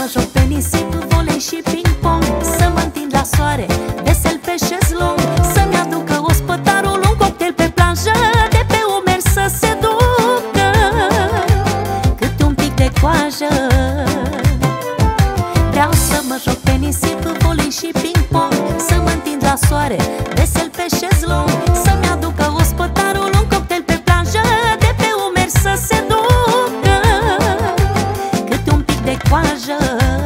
mă joc pe nisip, volei și ping-pong, să mă întind la soare, vesel pe șezlong, să-mi aducă ospătarul un cocktail pe plajă, de pe umeri să se ducă cât un pic de coajă. Vreau să mă joc pe nisip, volei și ping-pong, să mă întind la soare, vesel pe șezlong, să-mi aducă ospătarul un cocktail pe plajă, de pe umeri să se ducă cât un pic de coajă.